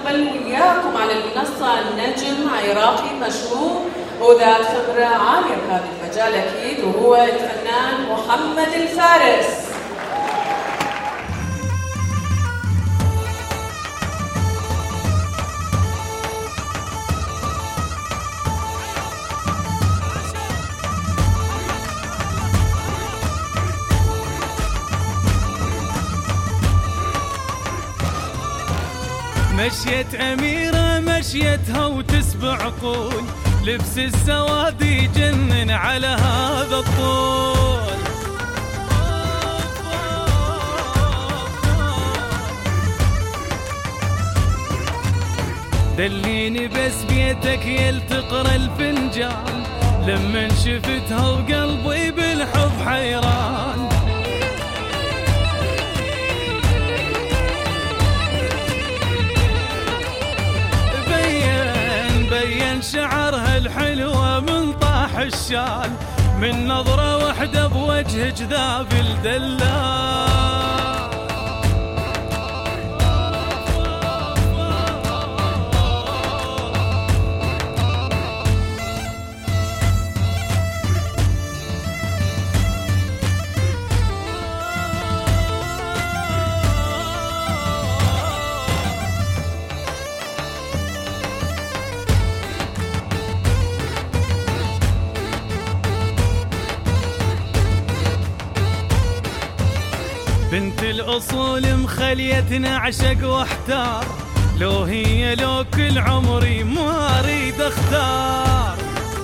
نستقبل وياكم على المنصة النجم عراقي مشهور وذات خبرة عالية بهذا المجال أكيد، وهو الفنان محمد الفارس. مشيت أميرة مشيتها وتسبع عقول، لبس السواد يجنن على هذا الطول. دليني بس بيتك يلتقر الفنجان، لمن شفتها وقلبي بالحب حيران. بين شعرها الحلوة من طاح الشال، من نظرة واحدة بوجه جذاب الدلال. بنت الأصول مخليتنا عشق واحتار، لو هي لو كل عمري ما أريد أختار.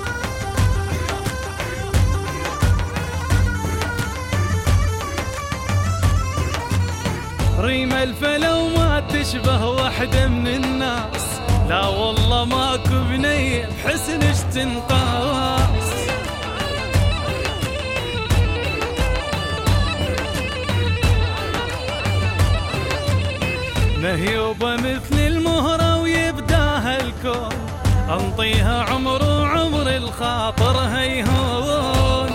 ريم الفلو ما تشبه واحدة من الناس، لا والله ماكو بنية بحسنش تنقاس. مهيوبة مثل المهرة ويبداها الكون، أنطيها عمر وعمر الخاطر هيهون.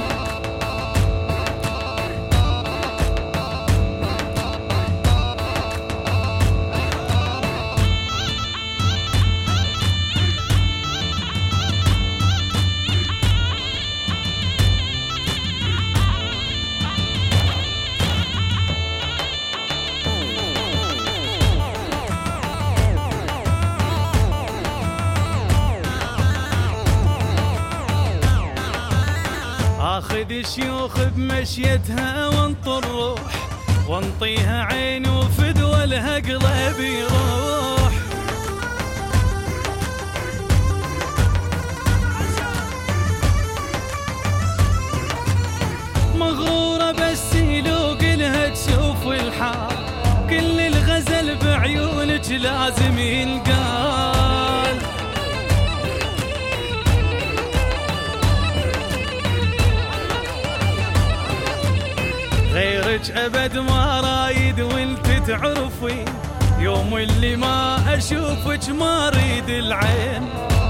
اخذ شيوخ بمشيتها وانطر روح، وانطيها عين وفدوى لها قلبي يروح. مغرورة بس يلوق لها تشوف الحال، كل الغزل بعيونك لازم ينقال. غيرك أبد ما رايد وانت تعرفين، يوم اللي ما أشوفك ما أريد العين.